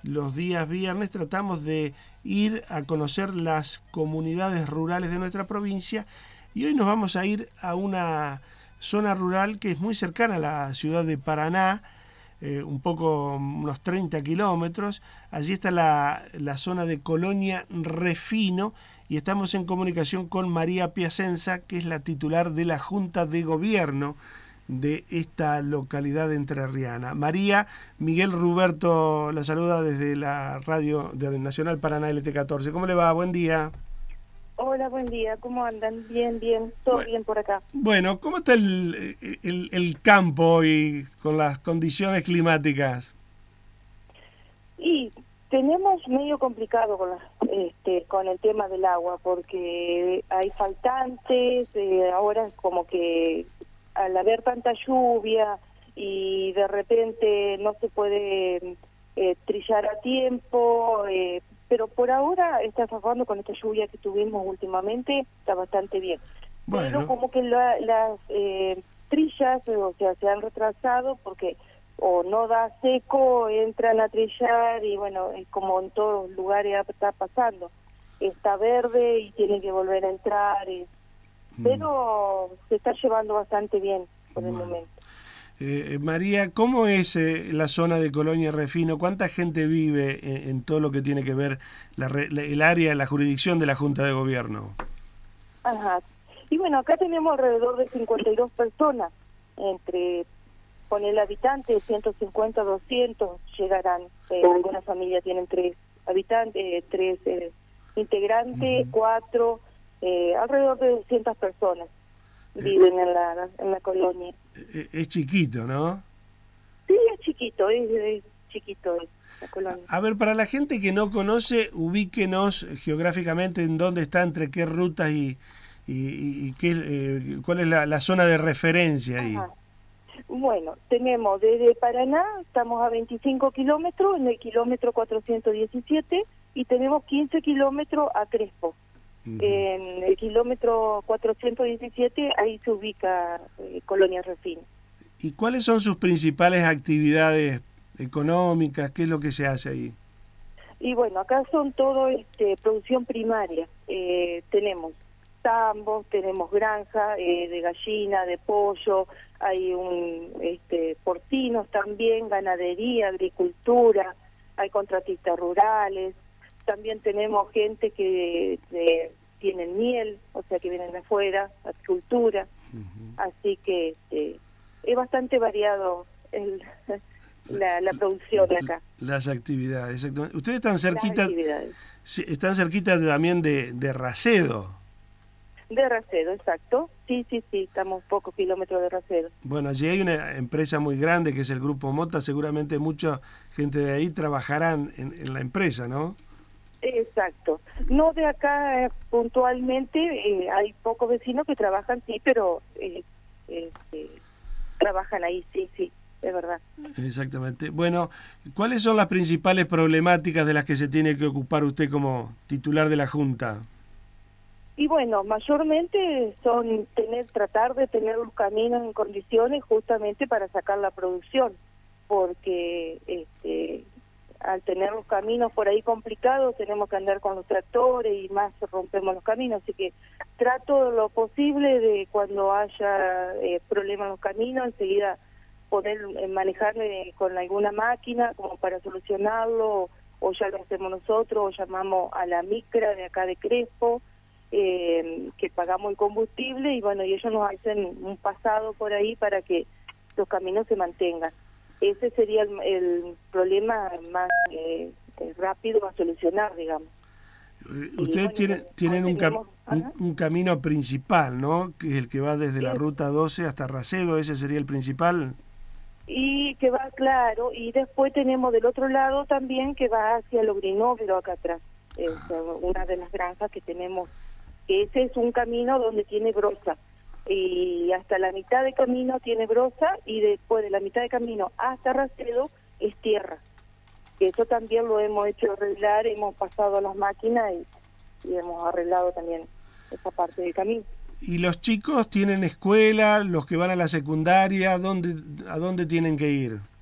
los días viernes tratamos de ir a conocer las comunidades rurales de nuestra provincia y hoy nos vamos a ir a una zona rural que es muy cercana a la ciudad de Paraná, unos 30 kilómetros. Allí está la zona de Colonia Refino y estamos en comunicación con María Piacenza, que es la titular de la Junta de Gobierno de esta localidad entrerriana. María, Miguel Ruberto la saluda desde la radio de Nacional Paraná LT14. ¿Cómo le va? Buen día. Hola, buen día. ¿Cómo andan? Bien, bien. Todo bien por acá. Bueno, ¿cómo está el campo hoy con las condiciones climáticas? Y tenemos medio complicado con el tema del agua, porque hay faltantes, ahora es como que al haber tanta lluvia y de repente no se puede trillar a tiempo, pero por ahora está zafando con esta lluvia que tuvimos últimamente, está bastante bien. Bueno. Pero como que las trillas, o sea, se han retrasado porque o no da seco, entran a trillar y bueno, es como en todos los lugares está pasando. Está verde y tiene que volver a entrar, pero se está llevando bastante bien por el momento. María, ¿cómo es la zona de Colonia Refino? ¿Cuánta gente vive en todo lo que tiene que ver el área, la jurisdicción de la Junta de Gobierno? Ajá. Y bueno, acá tenemos alrededor de 52 personas, con el habitante, 150, 200 llegarán. Algunas familias tienen 3 habitantes, 3 integrantes, 4, alrededor de 200 personas viven en la colonia. Es chiquito, ¿no? Sí, es chiquito la colonia. A ver, para la gente que no conoce, ubíquenos geográficamente en dónde está, entre qué rutas y cuál es la zona de referencia ahí. Ajá. Bueno, tenemos desde Paraná, estamos a 25 kilómetros, en el kilómetro 417, y tenemos 15 kilómetros a Crespo. En el kilómetro 417, ahí se ubica Colonia Refino. ¿Y cuáles son sus principales actividades económicas? ¿Qué es lo que se hace ahí? Y bueno, acá son todo producción primaria. Tenemos tambos, tenemos granja de gallina, de pollo, hay porcinos también, ganadería, agricultura, hay contratistas rurales. También tenemos gente que tienen miel, o sea que vienen de afuera, agricultura. Así que es bastante variado la producción acá. Las actividades, exactamente. Ustedes están cerquita también de Racedo. De Racedo, exacto. Sí, estamos pocos kilómetros de Racedo. Bueno, allí hay una empresa muy grande que es el Grupo Mota, seguramente mucha gente de ahí trabajarán en la empresa, ¿no? Exacto. No de acá puntualmente, hay pocos vecinos que trabajan, sí, pero trabajan ahí, sí, es verdad. Exactamente. Bueno, ¿cuáles son las principales problemáticas de las que se tiene que ocupar usted como titular de la Junta? Y bueno, mayormente son tratar de tener los caminos en condiciones justamente para sacar la producción, porque al tener los caminos por ahí complicados tenemos que andar con los tractores y más rompemos los caminos, así que trato lo posible de cuando haya problemas en los caminos enseguida poder manejarme con alguna máquina como para solucionarlo, o ya lo hacemos nosotros, o llamamos a la micra de acá de Crespo, que pagamos el combustible y bueno, y ellos nos hacen un pasado por ahí para que los caminos se mantengan. Ese sería el problema más rápido a solucionar, digamos. Ustedes tienen un camino principal, ¿no? Que es el que va desde la ruta 12 hasta Racedo, ¿ese sería el principal? Y que va, claro, y después tenemos del otro lado también que va hacia Logrinóvero acá atrás, una de las granjas que tenemos. Ese es un camino donde tiene brosa, y hasta la mitad de camino tiene brosa, y después de la mitad de camino hasta Racedo es tierra. Eso también lo hemos hecho arreglar, hemos pasado a las máquinas y hemos arreglado también esa parte del camino. ¿Y los chicos tienen escuela, los que van a la secundaria, a dónde tienen que ir?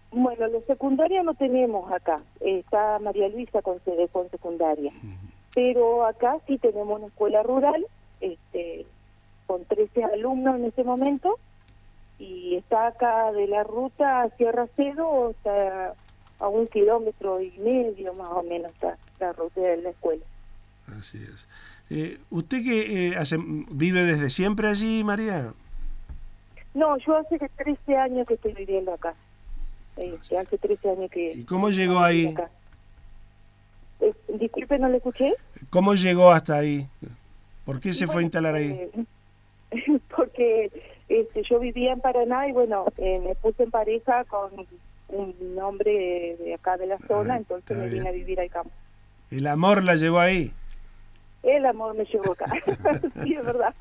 Bueno, la secundaria no tenemos acá. Está María Luisa con secundaria. Pero acá sí tenemos una escuela rural, con 13 alumnos en ese momento, y está acá de la ruta a Sierra Cedo, está a 1,5 kilómetros más o menos está la ruta de la escuela. Así es. ¿Usted que vive desde siempre allí, María? No, yo hace 13 años que estoy viviendo acá. Hace 13 años que... ¿Y cómo llegó ahí? Acá. Disculpe, no le escuché. ¿Cómo llegó hasta ahí? ¿Por qué se fue a instalar ahí? Porque yo vivía en Paraná y bueno, me puse en pareja con un hombre de acá de la zona, entonces me vine a vivir al campo. ¿El amor la llevó ahí? El amor me llevó acá, sí, es verdad.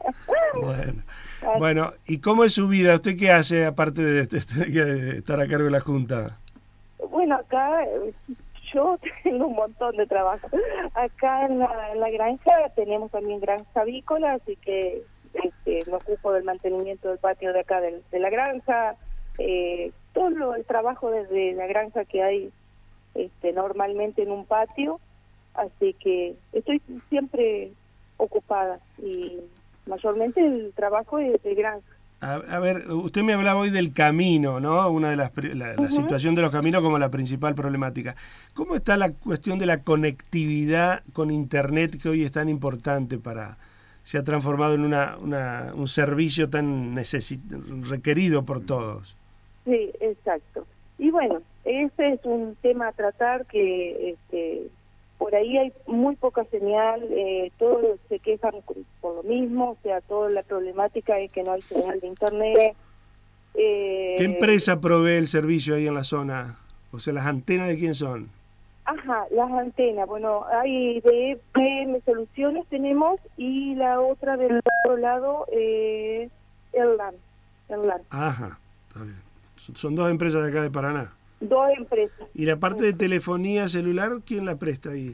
Bueno, ¿y cómo es su vida? ¿Usted qué hace aparte de estar a cargo de la Junta? Bueno, acá yo tengo un montón de trabajo. Acá en la granja tenemos también granja avícola, así que me ocupo del mantenimiento del patio de acá de la granja, todo el trabajo desde la granja que hay normalmente en un patio, así que estoy siempre ocupada y mayormente el trabajo es de granja. A ver, usted me hablaba hoy del camino, ¿no? Una de la situación de los caminos como la principal problemática. ¿Cómo está la cuestión de la conectividad con Internet que hoy es tan importante se ha transformado en un servicio tan requerido por todos? Sí, exacto. Y bueno, ese es un tema a tratar que por ahí hay muy poca señal, todos se quejan por lo mismo, o sea, toda la problemática es que no hay señal de Internet. ¿Qué empresa provee el servicio ahí en la zona? O sea, ¿las antenas de quién son? Ajá, las antenas, bueno, hay de PM Soluciones tenemos y la otra del otro lado es Erlan. Ajá, está bien. Son dos empresas de acá de Paraná. Dos empresas. ¿Y la parte de telefonía celular, quién la presta ahí?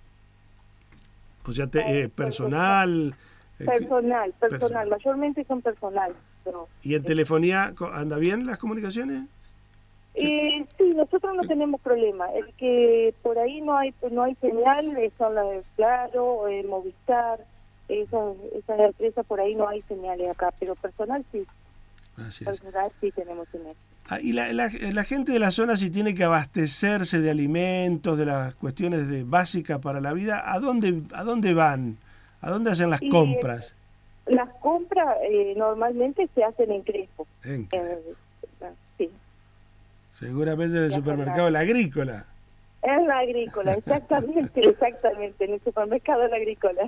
O sea, personal... Personal, mayormente son personal. Pero, ¿y en telefonía anda bien las comunicaciones? Sí, nosotros no tenemos problema. El que por ahí no hay señal son las de Claro, Movistar, esas empresas por ahí no hay señales acá, pero personal sí. Así es. Personal sí tenemos señal. Y la gente de la zona, si tiene que abastecerse de alimentos, de las cuestiones básicas para la vida, ¿a dónde van? ¿A dónde hacen las compras? Las compras normalmente se hacen en Crespo. Sí. Seguramente en el supermercado La Agrícola. En La Agrícola, exactamente, en el supermercado La Agrícola.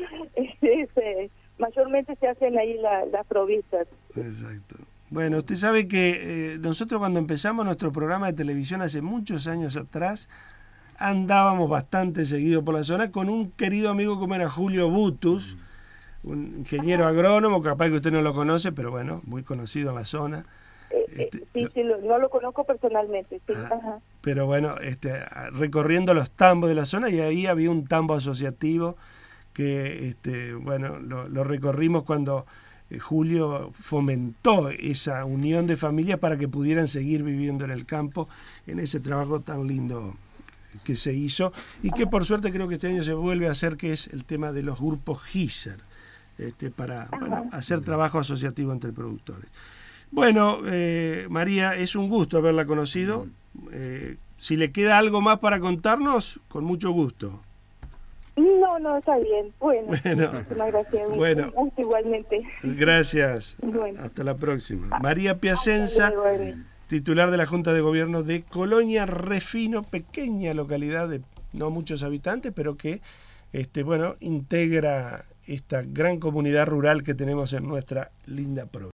Mayormente se hacen ahí las provistas. Exacto. Bueno, usted sabe que nosotros cuando empezamos nuestro programa de televisión hace muchos años atrás, andábamos bastante seguido por la zona con un querido amigo como era Julio Butus, un ingeniero agrónomo, capaz que usted no lo conoce, pero bueno, muy conocido en la zona. Sí, no lo conozco personalmente, sí. Ajá. Pero bueno, recorriendo los tambos de la zona, y ahí había un tambo asociativo que bueno, lo recorrimos cuando Julio fomentó esa unión de familias para que pudieran seguir viviendo en el campo, en ese trabajo tan lindo que se hizo y que por suerte creo que este año se vuelve a hacer, que es el tema de los grupos GISER, para hacer trabajo asociativo entre productores. Bueno, María, es un gusto haberla conocido. Si le queda algo más para contarnos, con mucho gusto. No, está bien. Bueno. Muchísimas gracias. Bueno, igualmente. Gracias. Bueno. Hasta la próxima. María Piacenza, titular de la Junta de Gobierno de Colonia Refino, pequeña localidad de no muchos habitantes, pero que integra esta gran comunidad rural que tenemos en nuestra linda provincia.